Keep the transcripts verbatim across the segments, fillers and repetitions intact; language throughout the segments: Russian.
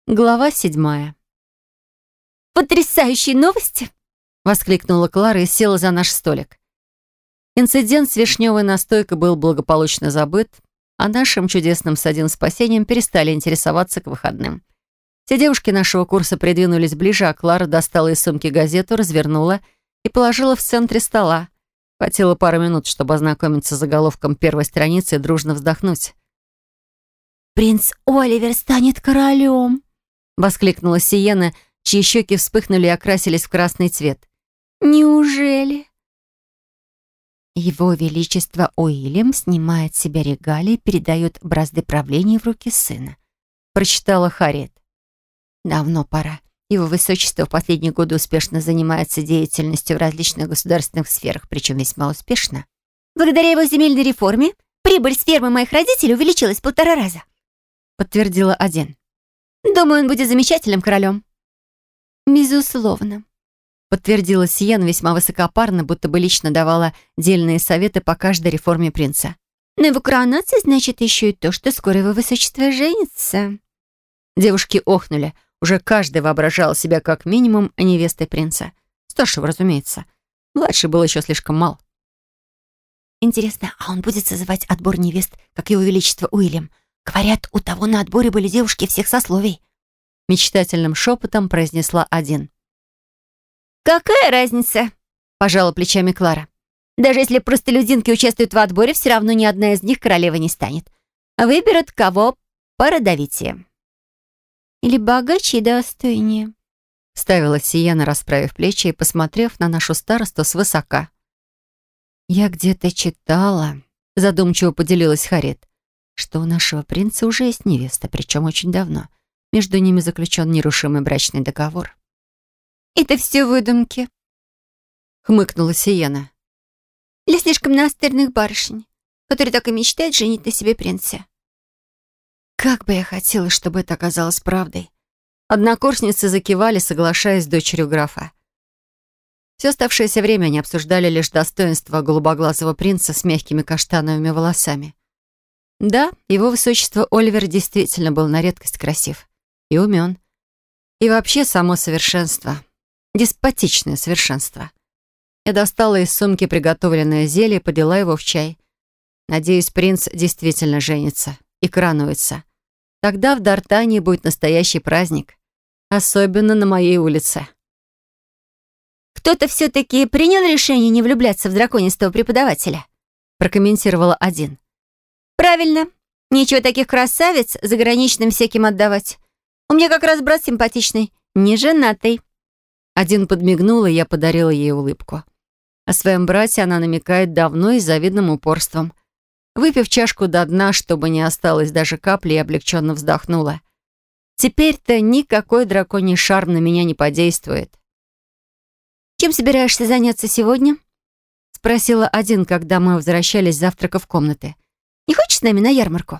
Глава седьмая. «Потрясающие новости!» — воскликнула Клара и села за наш столик. Инцидент с вишневой настойкой был благополучно забыт, а нашим чудесным с один спасением перестали интересоваться к выходным. Все девушки нашего курса придвинулись ближе, а Клара достала из сумки газету, развернула и положила в центре стола. Хватило пары минут, чтобы ознакомиться с заголовком первой страницы и дружно вздохнуть. «Принц Оливер станет королем!» — воскликнула Сиена, чьи щеки вспыхнули и окрасились в красный цвет. «Неужели?» Его Величество Уильям снимает с себя регалии и передает бразды правления в руки сына. Прочитала Харриет. Давно пора. Его Высочество в последние годы успешно занимается деятельностью в различных государственных сферах, причем весьма успешно. «Благодаря его земельной реформе прибыль с фермы моих родителей увеличилась в полтора раза», подтвердила один. «Думаю, он будет замечательным королем». «Безусловно», подтвердила Сиен весьма высокопарно, будто бы лично давала дельные советы по каждой реформе принца. «Но его коронация значит еще и то, что скоро его Высочество женится». Девушки охнули. Уже каждый воображал себя как минимум невестой принца. Старшего, разумеется. Младший был еще слишком мал. «Интересно, а он будет созывать отбор невест, как его Величество Уильям? Говорят, у того на отборе были девушки всех сословий». Мечтательным шепотом произнесла один. «Какая разница?» — пожала плечами Клара. «Даже если простолюдинки участвуют в отборе, все равно ни одна из них королевой не станет. Выберут кого породовитее». «Или богаче и достойнее», — ставила Сиена, расправив плечи и посмотрев на нашу старосту свысока. «Я где-то читала», — задумчиво поделилась Харриет, «что у нашего принца уже есть невеста, причем очень давно. Между ними заключен нерушимый брачный договор». «Это все выдумки», — хмыкнула Сиена. «Для слишком настырных барышень, которые так и мечтают женить на себе принца». Как бы я хотела, чтобы это оказалось правдой. Однокурсницы закивали, соглашаясь с дочерью графа. Все оставшееся время они обсуждали лишь достоинства голубоглазого принца с мягкими каштановыми волосами. Да, его высочество Оливер действительно был на редкость красив и умен. И вообще само совершенство. Деспотичное совершенство. Я достала из сумки приготовленное зелье и подела его в чай. Надеюсь, принц действительно женится и коронуется. Тогда в Д'Артании будет настоящий праздник. Особенно на моей улице. «Кто-то все-таки принял решение не влюбляться в драконистого преподавателя», прокомментировала один. «Правильно. Нечего таких красавиц заграничным всяким отдавать. У меня как раз брат симпатичный, не женатый». Один подмигнул, и я подарила ей улыбку. О своем брате она намекает давно и с завидным упорством. Выпив чашку до дна, чтобы не осталось даже капли, я облегченно вздохнула. Теперь-то никакой драконий шарм на меня не подействует. «Чем собираешься заняться сегодня?» — спросила один, когда мы возвращались с завтрака в комнаты. «Не хочешь с нами на ярмарку?»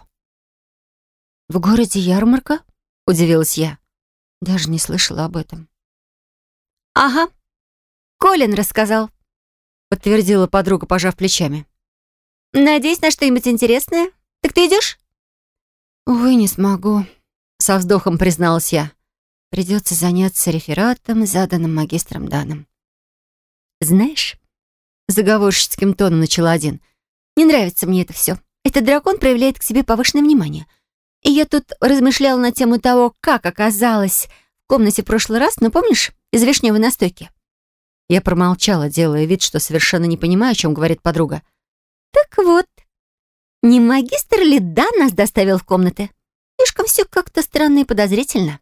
«В городе ярмарка?» — удивилась я. Даже не слышала об этом. «Ага. Колин рассказал», — подтвердила подруга, пожав плечами. «Надеюсь на что-нибудь интересное. Так ты идешь?» «Увы, не смогу», — со вздохом призналась я. «Придется заняться рефератом, заданным магистром Даном». «Знаешь», — заговорщицким тоном начала один, «не нравится мне это все. Этот дракон проявляет к себе повышенное внимание. И я тут размышляла на тему того, как оказалось в комнате в прошлый раз, ну, помнишь, из вишневой настойки?» Я промолчала, делая вид, что совершенно не понимаю, о чем говорит подруга. «Так вот, не магистр ли Да нас доставил в комнаты? Слишком все как-то странно и подозрительно».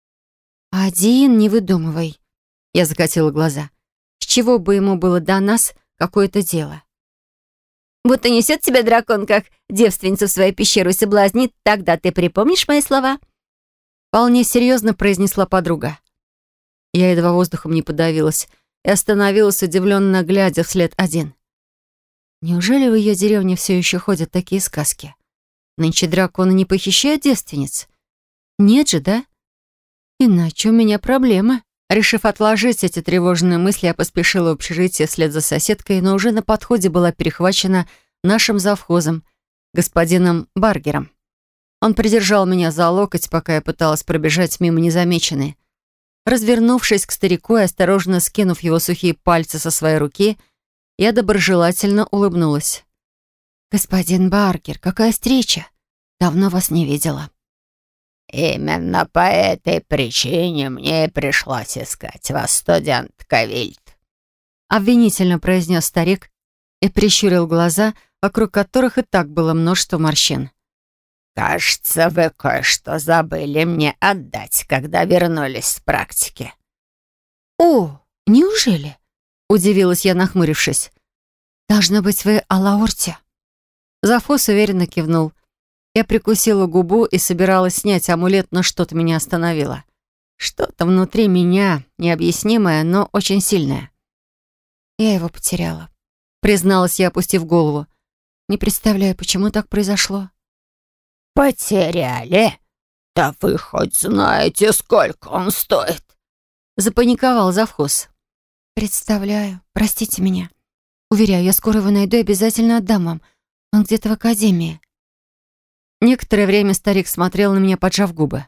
«Один, не выдумывай», — я закатила глаза. «С чего бы ему было до нас какое-то дело?» «Будто несет тебя дракон, как девственницу в свою пещеру и соблазнит, тогда ты припомнишь мои слова?» Вполне серьезно произнесла подруга. Я едва воздухом не подавилась и остановилась, удивленно глядя вслед один. Неужели в ее деревне все еще ходят такие сказки? Нынче драконы не похищают девственниц? Нет же, да? Иначе у меня проблема. Решив отложить эти тревожные мысли, я поспешила в общежитие вслед за соседкой, но уже на подходе была перехвачена нашим завхозом, господином Баргером. Он придержал меня за локоть, пока я пыталась пробежать мимо незамеченной. Развернувшись к старику и осторожно скинув его сухие пальцы со своей руки, я доброжелательно улыбнулась. «Господин Баргер, какая встреча! Давно вас не видела». «Именно по этой причине мне и пришлось искать вас, студентка Вильд», обвинительно произнес старик и прищурил глаза, вокруг которых и так было множество морщин. «Кажется, вы кое-что забыли мне отдать, когда вернулись с практики». «О, неужели?» — удивилась я, нахмурившись. «Должно быть, вы о Лаорте». Зафос уверенно кивнул. Я прикусила губу и собиралась снять амулет, но что-то меня остановило. Что-то внутри меня, необъяснимое, но очень сильное. «Я его потеряла», — призналась я, опустив голову. «Не представляю, почему так произошло». «Потеряли? Да вы хоть знаете, сколько он стоит?» Запаниковал завхоз. «Представляю. Простите меня. Уверяю, я скоро его найду и обязательно отдам вам. Он где-то в академии». Некоторое время старик смотрел на меня, поджав губы.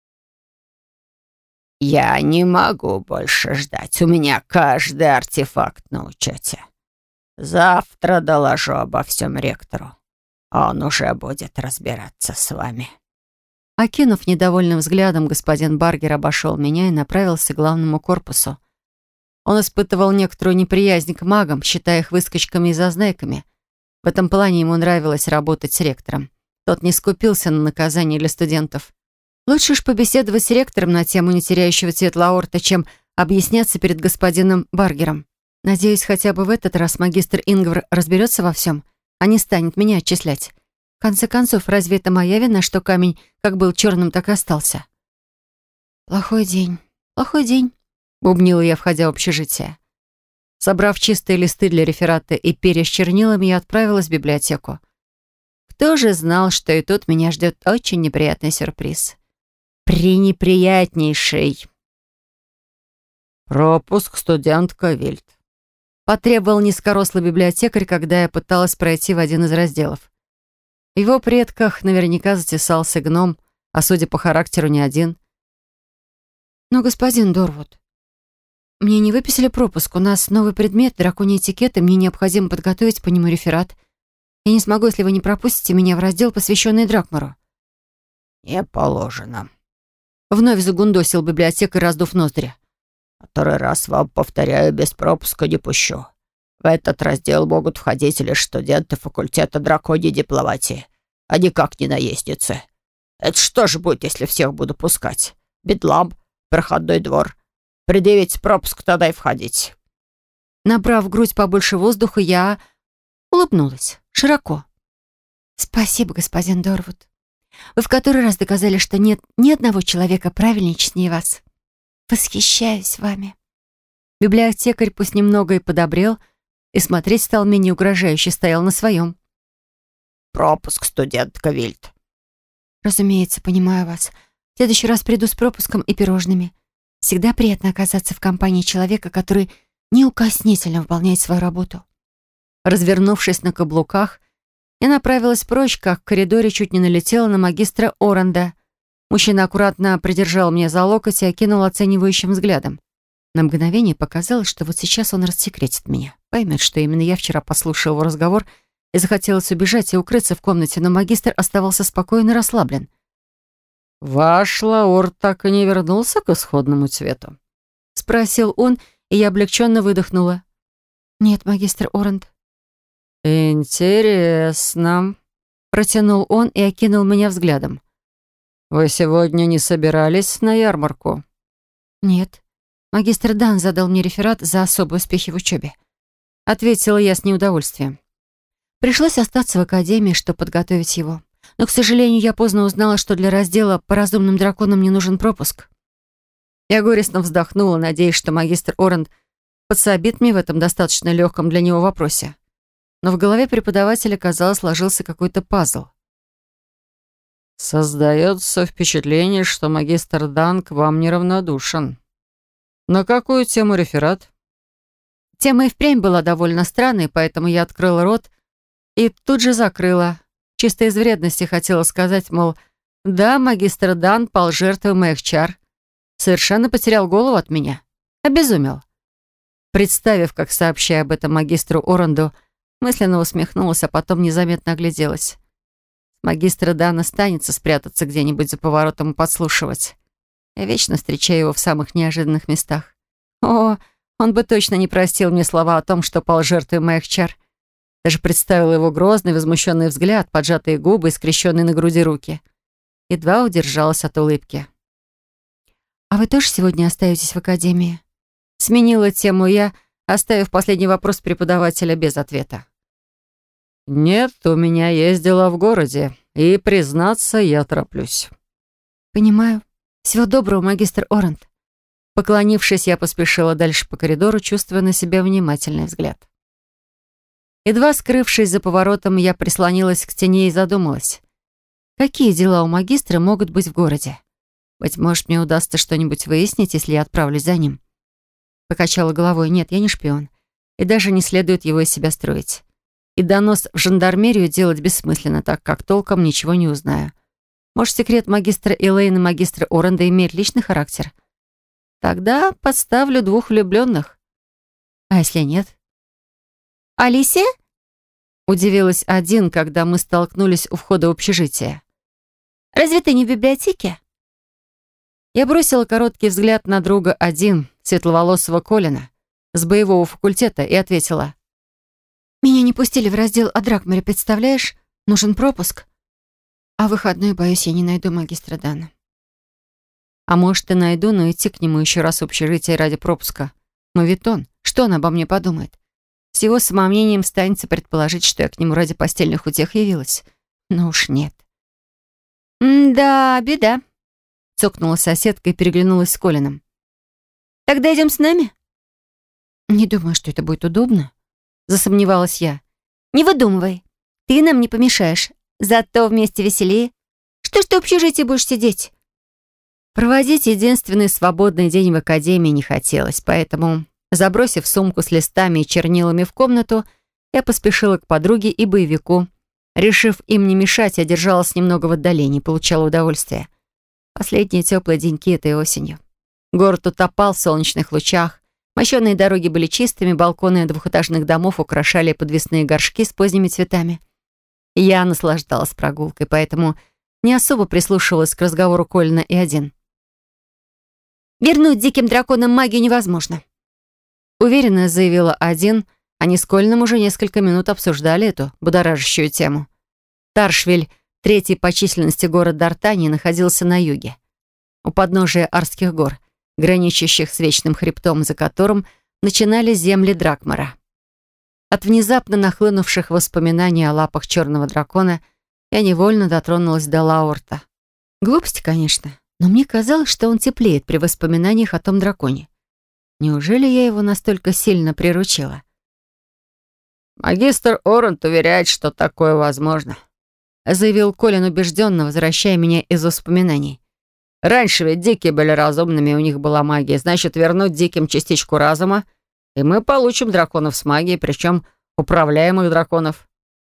«Я не могу больше ждать. У меня каждый артефакт на учете. Завтра доложу обо всем ректору. Он уже будет разбираться с вами». Окинув недовольным взглядом, господин Баргер обошел меня и направился к главному корпусу. Он испытывал некоторую неприязнь к магам, считая их выскочками и зазнайками. В этом плане ему нравилось работать с ректором. Тот не скупился на наказание для студентов. Лучше уж побеседовать с ректором на тему не теряющего цвет Лаорта, чем объясняться перед господином Баргером. Надеюсь, хотя бы в этот раз магистр Ингвар разберется во всем, а не станет меня отчислять. В конце концов, разве это моя вина, что камень как был черным, так и остался? «Плохой день. Плохой день», — бубнила я, входя в общежитие. Собрав чистые листы для реферата и перья с чернилами, я отправилась в библиотеку. Кто же знал, что и тут меня ждет очень неприятный сюрприз? Пренеприятнейший. «Пропуск, студентка Вильд», — потребовал низкорослый библиотекарь, когда я пыталась пройти в один из разделов. В его предках наверняка затесался гном, а судя по характеру, не один. «Но, господин Дорвуд, мне не выписали пропуск. У нас новый предмет, драконий этикет, и мне необходимо подготовить по нему реферат. Я не смогу, если вы не пропустите меня в раздел, посвященный Дракмару». «Не положено», — вновь загундосил библиотекарь, раздув ноздри. «Второй раз вам повторяю, без пропуска не пущу. В этот раздел могут входить лишь студенты факультета драконьей дипломатии, а никак не наездницы. Это что же будет, если всех буду пускать? Бедлам, проходной двор. Предъявить пропуск, тогда и входить». Набрав в грудь побольше воздуха, я улыбнулась широко. «Спасибо, господин Дорвуд. Вы в который раз доказали, что нет ни одного человека правильнее и честнее вас. Восхищаюсь вами». Библиотекарь пусть немного и подобрел, и смотреть стал менее угрожающе, стоял на своем. «Пропуск, студентка Вильд». «Разумеется, понимаю вас. В следующий раз приду с пропуском и пирожными. Всегда приятно оказаться в компании человека, который неукоснительно выполняет свою работу». Развернувшись на каблуках, я направилась прочь, как в коридоре чуть не налетела на магистра Оранда. Мужчина аккуратно придержал меня за локоть и окинул оценивающим взглядом. На мгновение показалось, что вот сейчас он рассекретит меня, поймет, что именно я вчера послушала его разговор и захотелось убежать и укрыться в комнате, но магистр оставался спокоен и расслаблен. «Ваш Лаорт так и не вернулся к исходному цвету?» — спросил он, и я облегченно выдохнула. «Нет, магистр Оранд». «Интересно», — протянул он и окинул меня взглядом. «Вы сегодня не собирались на ярмарку?» «Нет. Магистр Дан задал мне реферат за особые успехи в учебе», — ответила я с неудовольствием. Пришлось остаться в академии, чтобы подготовить его. Но, к сожалению, я поздно узнала, что для раздела «По разумным драконам» не нужен пропуск. Я горестно вздохнула, надеясь, что магистр Оранд подсобит мне в этом достаточно легком для него вопросе. Но в голове преподавателя, казалось, сложился какой-то пазл. «Создается впечатление, что магистр Дан к вам неравнодушен. На какую тему реферат?» Тема и впрямь была довольно странной, поэтому я открыла рот и тут же закрыла. Чисто из вредности хотела сказать, мол, Да, магистр Дан пал жертвой моих чар. Совершенно потерял голову от меня. Обезумел. Представив, как сообщая об этом магистру Оранду, мысленно усмехнулась, а потом незаметно огляделась. Магистра Дана станется спрятаться где-нибудь за поворотом и подслушивать. Я вечно встречаю его в самых неожиданных местах. О, он бы точно не простил мне слова о том, что пал жертвой моих чар. Даже представила его грозный, возмущенный взгляд, поджатые губы и скрещенные на груди руки. Едва удержалась от улыбки. «А вы тоже сегодня остаетесь в академии?» Сменила тему я, оставив последний вопрос преподавателя без ответа. «Нет, у меня есть дела в городе, и, признаться, я тороплюсь». «Понимаю. Всего доброго, магистр Орант». Поклонившись, я поспешила дальше по коридору, чувствуя на себе внимательный взгляд. Едва скрывшись за поворотом, я прислонилась к стене и задумалась. Какие дела у магистра могут быть в городе? Быть может, мне удастся что-нибудь выяснить, если я отправлюсь за ним. Покачала головой. Нет, я не шпион. И даже не следует его из себя строить. И донос в жандармерию делать бессмысленно, так как толком ничего не узнаю. Может, секрет магистра Элейн и магистра Оранда имеет личный характер? Тогда подставлю двух влюбленных. А если нет? «Алисия?» Удивилась один, когда мы столкнулись у входа в общежитие. «Разве ты не в библиотеке?» Я бросила короткий взгляд на друга один, светловолосого Колина, с боевого факультета, и ответила. «Меня не пустили в раздел о Дракмаре, представляешь? Нужен пропуск. А выходной, боюсь, я не найду магистра Дана». А может, и найду, но идти к нему еще раз в общежитие ради пропуска. Мавитон, что он обо мне подумает? С его самомнением станется предположить, что я к нему ради постельных утех явилась. Но уж нет. «Да, беда», — цокнула соседка и переглянулась с Колином. «Тогда идем с нами?» «Не думаю, что это будет удобно», — засомневалась я. «Не выдумывай. Ты нам не помешаешь. Зато вместе веселее. Что ж ты в общежитии будешь сидеть?» Проводить единственный свободный день в академии не хотелось, поэтому, забросив сумку с листами и чернилами в комнату, я поспешила к подруге и боевику. Решив им не мешать, я держалась немного в отдалении, получала удовольствие. Последние теплые деньки этой осенью. Город утопал в солнечных лучах, мощеные дороги были чистыми, балконы двухэтажных домов украшали подвесные горшки с поздними цветами. Я наслаждалась прогулкой, поэтому не особо прислушивалась к разговору Колина и один. «Вернуть диким драконам магию невозможно», — уверенно заявила один. Они с Колином уже несколько минут обсуждали эту будоражащую тему. Таршвиль, третий по численности город Дартании, находился на юге, у подножия Арских гор, граничащих с Вечным хребтом, за которым начинались земли Дракмара. От внезапно нахлынувших воспоминаний о лапах черного дракона я невольно дотронулась до Лаорта. Глупости, конечно, но мне казалось, что он теплеет при воспоминаниях о том драконе. Неужели я его настолько сильно приручила? «Магистр Орант уверяет, что такое возможно», — заявил Колин убежденно, возвращая меня из воспоминаний. «Раньше ведь дикие были разумными, у них была магия. Значит, вернуть диким частичку разума, и мы получим драконов с магией, причем управляемых драконов».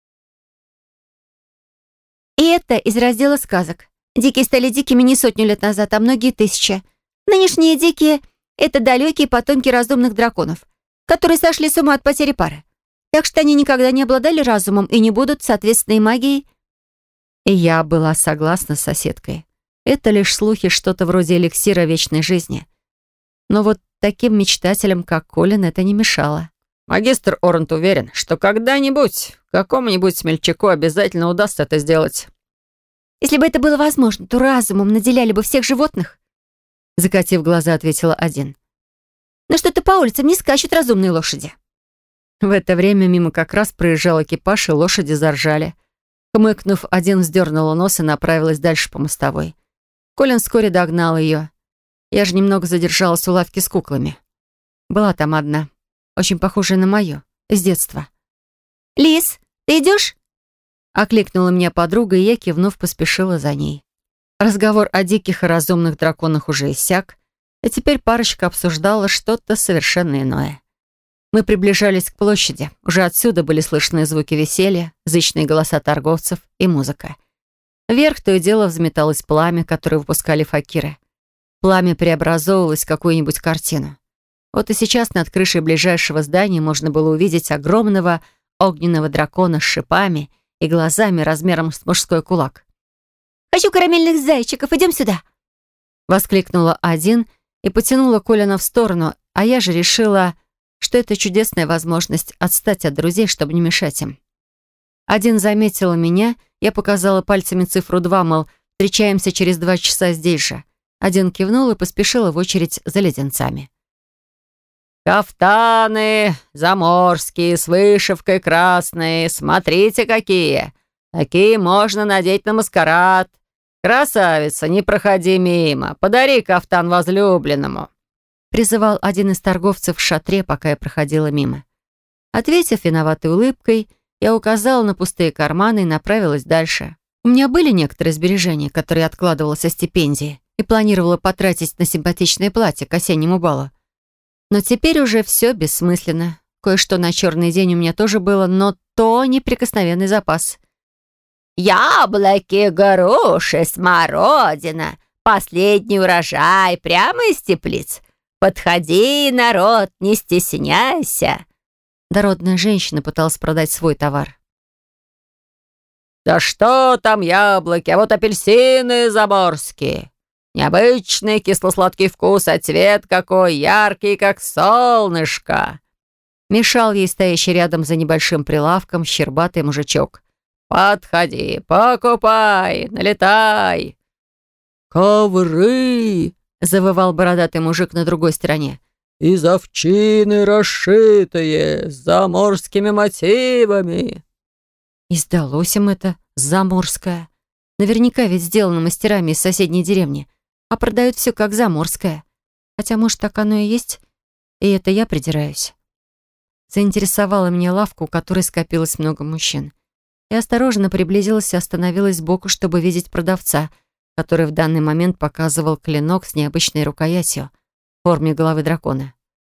«И это из раздела сказок. Дикие стали дикими не сотню лет назад, а многие тысячи. Нынешние дикие — это далекие потомки разумных драконов, которые сошли с ума от потери пары. Так что они никогда не обладали разумом и не будут, соответственно, и магией». И я была согласна с соседкой. Это лишь слухи, что-то вроде эликсира вечной жизни. Но вот таким мечтателям, как Колин, это не мешало. «Магистр Орант уверен, что когда-нибудь какому-нибудь смельчаку обязательно удастся это сделать». «Если бы это было возможно, то разумом наделяли бы всех животных», — закатив глаза, ответила один. «Но что-то по улицам не скачут разумные лошади». В это время мимо как раз проезжал экипаж, и лошади заржали. Хмыкнув, один вздернула нос и направилась дальше по мостовой. Колин вскоре догнал ее. Я же немного задержалась у лавки с куклами. Была там одна, очень похожая на мою, с детства. «Лис, ты идешь?» Окликнула меня подруга, и я, кивнув, поспешила за ней. Разговор о диких и разумных драконах уже иссяк, и теперь парочка обсуждала что-то совершенно иное. Мы приближались к площади. Уже отсюда были слышны звуки веселья, зычные голоса торговцев и музыка. Вверх то и дело взметалось пламя, которое выпускали факиры. Пламя преобразовывалось в какую-нибудь картину. Вот и сейчас над крышей ближайшего здания можно было увидеть огромного огненного дракона с шипами и глазами размером с мужской кулак. «Хочу карамельных зайчиков, идем сюда!» Воскликнула один и потянула Колина в сторону, а я же решила, что это чудесная возможность отстать от друзей, чтобы не мешать им. Один заметила меня, я показала пальцами цифру два, мол, встречаемся через два часа здесь же. Один кивнул и поспешила в очередь за леденцами. «Кафтаны заморские, с вышивкой красной, смотрите какие! Такие можно надеть на маскарад. Красавица, не проходи мимо, подари кафтан возлюбленному!» Призывал один из торговцев в шатре, пока я проходила мимо. Ответив виноватой улыбкой, я указала на пустые карманы и направилась дальше. У меня были некоторые сбережения, которые я откладывала со стипендии и планировала потратить на симпатичное платье к осеннему балу. Но теперь уже все бессмысленно. Кое-что на черный день у меня тоже было, но то неприкосновенный запас. «Яблоки, груши, смородина, последний урожай прямо из теплиц. Подходи, народ, не стесняйся!» Дородная женщина пыталась продать свой товар. «Да что там яблоки, а вот апельсины заморские. Необычный кисло-сладкий вкус, а цвет какой яркий, как солнышко!» Мешал ей стоящий рядом за небольшим прилавком щербатый мужичок. «Подходи, покупай, налетай!» «Ковры!» — завывал бородатый мужик на другой стороне. «Из овчины расшитые, с заморскими мотивами!» И сдалось им это заморское. Наверняка ведь сделано мастерами из соседней деревни, а продают все как заморское. Хотя, может, так оно и есть, и это я придираюсь. Заинтересовала меня лавка, у которой скопилось много мужчин. Я осторожно приблизилась и остановилась сбоку, чтобы видеть продавца, который в данный момент показывал клинок с необычной рукоятью в форме головы дракона.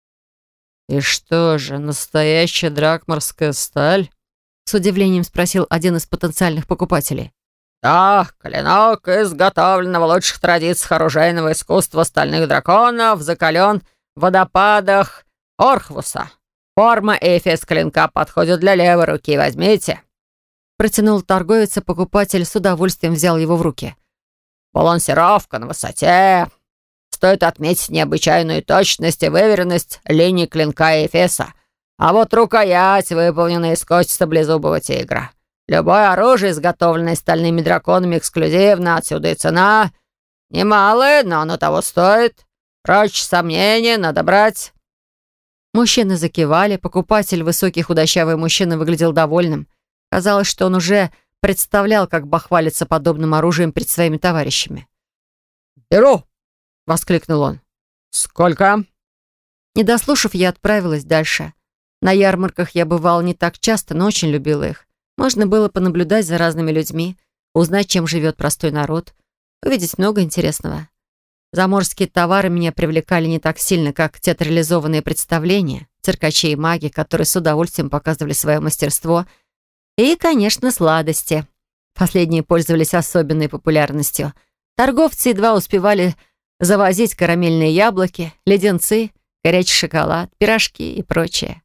«И что же, настоящая дракмарская сталь?» С удивлением спросил один из потенциальных покупателей. «Да, клинок, изготовлен в лучших традициях оружейного искусства стальных драконов, закален в водопадах Орхвуса. Форма и эфес клинка подходит для левой руки, возьмите». Протянул торговец, а покупатель с удовольствием взял его в руки. «Балансировка на высоте. Стоит отметить необычайную точность и выверенность линий клинка и эфеса. А вот рукоять выполнена из кости саблезубого тигра. Любое оружие, изготовленное стальными драконами, эксклюзивно, отсюда и цена. Немалая, но оно того стоит. Прочь сомнения, надо брать». Мужчины закивали, покупатель, высокий худощавый мужчина, выглядел довольным. Казалось, что он уже представлял, как бахвалится подобным оружием перед своими товарищами. «Беру!» — воскликнул он. «Сколько?» Не дослушав, я отправилась дальше. На ярмарках я бывала не так часто, но очень любила их. Можно было понаблюдать за разными людьми, узнать, чем живет простой народ, увидеть много интересного. Заморские товары меня привлекали не так сильно, как театрализованные представления, циркачи и маги, которые с удовольствием показывали свое мастерство, и, конечно, сладости. Последние пользовались особенной популярностью. Торговцы едва успевали завозить карамельные яблоки, леденцы, горячий шоколад, пирожки и прочее.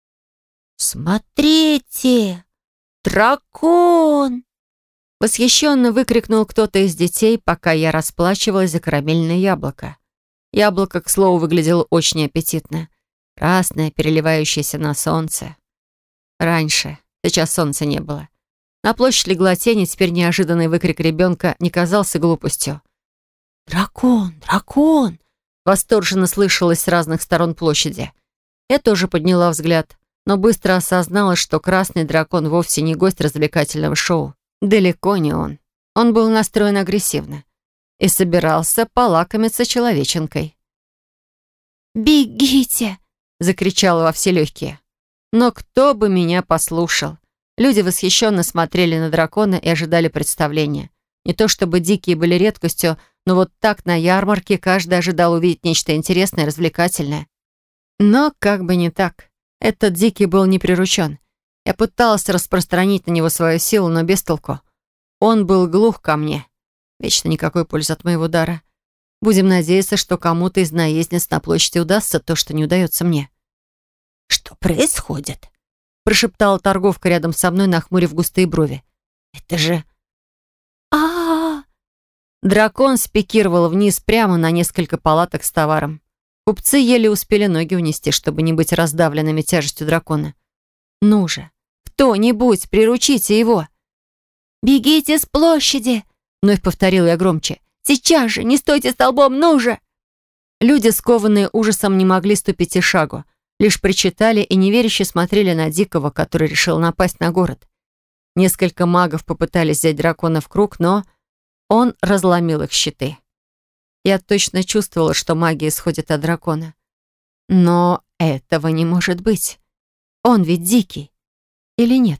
«Смотрите! Дракон!» Восхищенно выкрикнул кто-то из детей, пока я расплачивалась за карамельное яблоко. Яблоко, к слову, выглядело очень аппетитно. Красное, переливающееся на солнце. Раньше, сейчас солнца не было. На площадь легла тень, и теперь неожиданный выкрик ребенка не казался глупостью. «Дракон! Дракон!» Восторженно слышалось с разных сторон площади. Я тоже подняла взгляд, но быстро осознала, что красный дракон вовсе не гость развлекательного шоу. Далеко не он. Он был настроен агрессивно и собирался полакомиться человеченкой. «Бегите!» — закричала во все легкие. Но кто бы меня послушал? Люди восхищенно смотрели на дракона и ожидали представления. Не то чтобы дикие были редкостью, но вот так на ярмарке каждый ожидал увидеть нечто интересное, развлекательное. Но как бы не так. Этот дикий был не приручен. Я пыталась распространить на него свою силу, но без толку. Он был глух ко мне. Вечно никакой пользы от моего дара. Будем надеяться, что кому-то из наездниц на площади удастся то, что не удается мне. «Что происходит?» Прошептала торговка рядом со мной, нахмурив густые брови. «Это же...» а Дракон спикировал вниз прямо на несколько палаток с товаром. Купцы еле успели ноги унести, чтобы не быть раздавленными тяжестью дракона. «Ну же, кто-нибудь, приручите его!» «Бегите с площади!» — вновь повторил я громче. «Сейчас же! Не стойте столбом! Ну же!» Люди, скованные ужасом, не могли ступить и шагу. Лишь причитали и неверяще смотрели на Дикого, который решил напасть на город. Несколько магов попытались взять дракона в круг, но он разломил их щиты. Я точно чувствовала, что магия исходит от дракона. Но этого не может быть. Он ведь дикий. Или нет?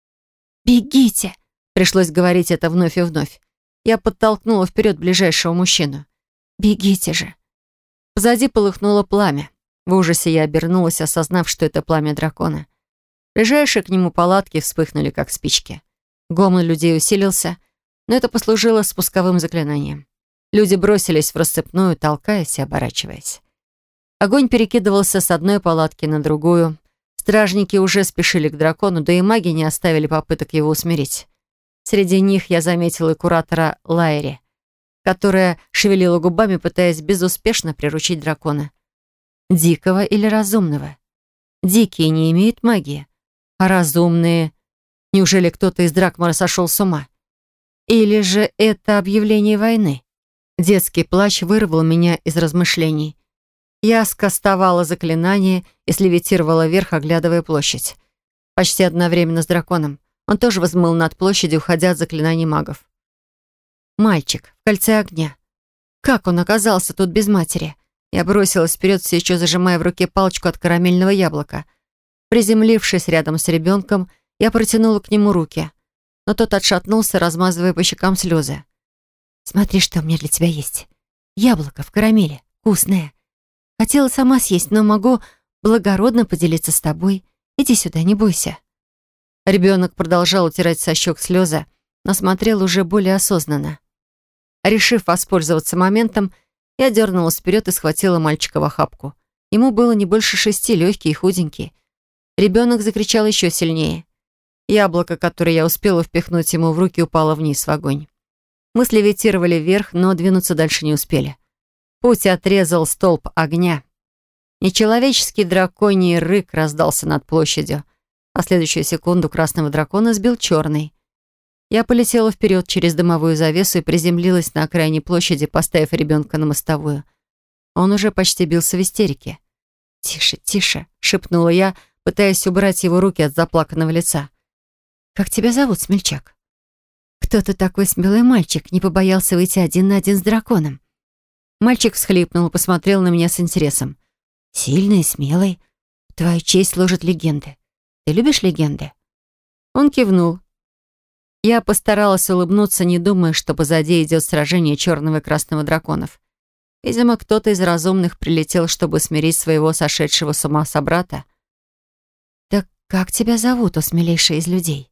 «Бегите!» Пришлось говорить это вновь и вновь. Я подтолкнула вперед ближайшего мужчину. «Бегите же!» Позади полыхнуло пламя. В ужасе я обернулась, осознав, что это пламя дракона. Ближайшие к нему палатки вспыхнули, как спички. Гомон людей усилился, но это послужило спусковым заклинанием. Люди бросились в рассыпную, толкаясь и оборачиваясь. Огонь перекидывался с одной палатки на другую. Стражники уже спешили к дракону, да и маги не оставили попыток его усмирить. Среди них я заметила и куратора Лайри, которая шевелила губами, пытаясь безуспешно приручить дракона. Дикого или разумного? Дикие не имеют магии, а разумные... Неужели кто-то из Дракмара сошел с ума? Или же это объявление войны? Детский плач вырвал меня из размышлений. Я скостовала заклинание и слевитировала вверх, оглядывая площадь. Почти одновременно с драконом. Он тоже взмыл над площадью, уходя от заклинаний магов. Мальчик в кольце огня. Как он оказался тут без матери? Я бросилась вперед, все еще зажимая в руке палочку от карамельного яблока. Приземлившись рядом с ребенком, я протянула к нему руки. Но тот отшатнулся, размазывая по щекам слезы. «Смотри, что у меня для тебя есть. Яблоко в карамели. Вкусное. Хотела сама съесть, но могу благородно поделиться с тобой. Иди сюда, не бойся». Ребенок продолжал утирать со щек слезы, но смотрел уже более осознанно. Решив воспользоваться моментом, я дернулась вперед и схватила мальчика в охапку. Ему было не больше шести, легкий и худенький. Ребенок закричал еще сильнее. Яблоко, которое я успела впихнуть ему в руки, упало вниз в огонь. Мы слевитировали вверх, но двинуться дальше не успели. Путь отрезал столб огня. Нечеловеческий драконий рык раздался над площадью, а в следующую секунду красного дракона сбил черный. Я полетела вперед через дымовую завесу и приземлилась на окраине площади, поставив ребенка на мостовую. Он уже почти бился в истерике. «Тише, тише», — шепнула я, пытаясь убрать его руки от заплаканного лица. «Как тебя зовут, смельчак?» «Кто-то такой смелый мальчик, не побоялся выйти один на один с драконом». Мальчик всхлипнул и посмотрел на меня с интересом. «Сильный и смелый. В твою честь служат легенды. Ты любишь легенды?» Он кивнул. Я постаралась улыбнуться, не думая, что позади идет сражение черного и красного драконов. Видимо, кто-то из разумных прилетел, чтобы смирить своего сошедшего с ума собрата. «Так как тебя зовут, о смелейший из людей?»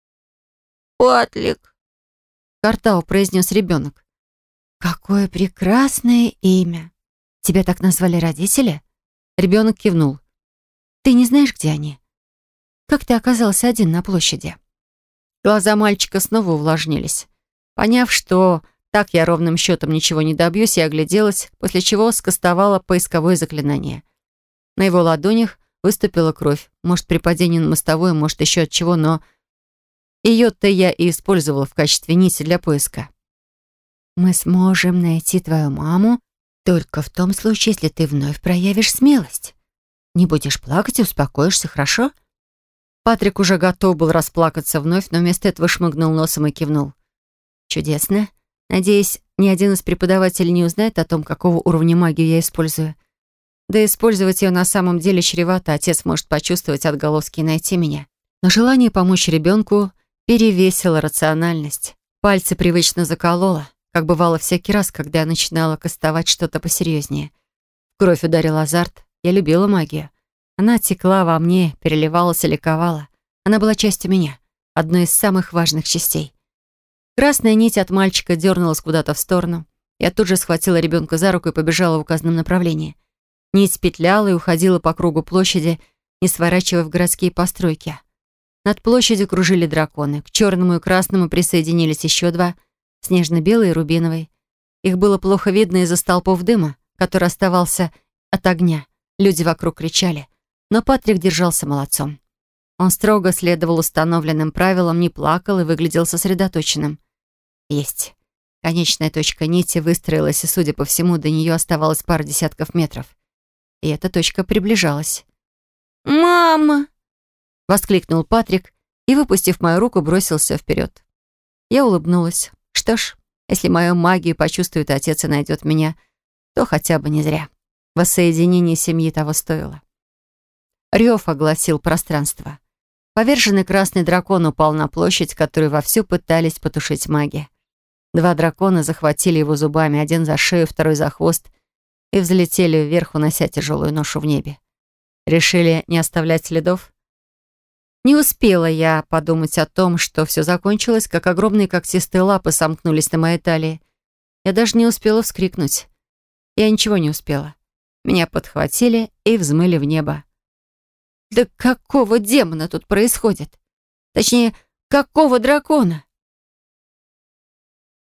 «Потлик», — картаво произнес ребенок. «Какое прекрасное имя! Тебя так назвали родители?» Ребенок кивнул. «Ты не знаешь, где они? Как ты оказался один на площади?» Глаза мальчика снова увлажнились. Поняв, что так я ровным счетом ничего не добьюсь, я огляделась, после чего скостовала поисковое заклинание. На его ладонях выступила кровь. Может, при падении на мостовую, может, еще от чего, но ее-то я и использовала в качестве нити для поиска. «Мы сможем найти твою маму только в том случае, если ты вновь проявишь смелость. Не будешь плакать и успокоишься, хорошо?» Патрик уже готов был расплакаться вновь, но вместо этого шмыгнул носом и кивнул. «Чудесно. Надеюсь, ни один из преподавателей не узнает о том, какого уровня магии я использую. Да использовать ее на самом деле чревато, отец может почувствовать отголоски и найти меня». Но желание помочь ребенку перевесило рациональность. Пальцы привычно закололо, как бывало всякий раз, когда я начинала кастовать что-то посерьезнее. В кровь ударил азарт. Я любила магию. Она текла во мне, переливалась и ликовала. Она была частью меня, одной из самых важных частей. Красная нить от мальчика дернулась куда-то в сторону. Я тут же схватила ребенка за руку и побежала в указанном направлении. Нить петляла и уходила по кругу площади, не сворачивая в городские постройки. Над площадью кружили драконы. К черному и красному присоединились еще два, снежно-белый и рубиновый. Их было плохо видно из-за столпов дыма, который оставался от огня. Люди вокруг кричали. Но Патрик держался молодцом. Он строго следовал установленным правилам, не плакал и выглядел сосредоточенным. Есть. Конечная точка нити выстроилась, и, судя по всему, до нее оставалось пара десятков метров. И эта точка приближалась. «Мама!» — воскликнул Патрик и, выпустив мою руку, бросился вперед. Я улыбнулась. Что ж, если мою магию почувствует отец и найдет меня, то хотя бы не зря. Воссоединение семьи того стоило. Рев огласил пространство. Поверженный красный дракон упал на площадь, которую вовсю пытались потушить маги. Два дракона захватили его зубами, один за шею, второй за хвост, и взлетели вверх, унося тяжелую ношу в небе. Решили не оставлять следов? Не успела я подумать о том, что все закончилось, как огромные когтистые лапы сомкнулись на моей талии. Я даже не успела вскрикнуть. Я ничего не успела. Меня подхватили и взмыли в небо. Да какого демона тут происходит? Точнее, какого дракона?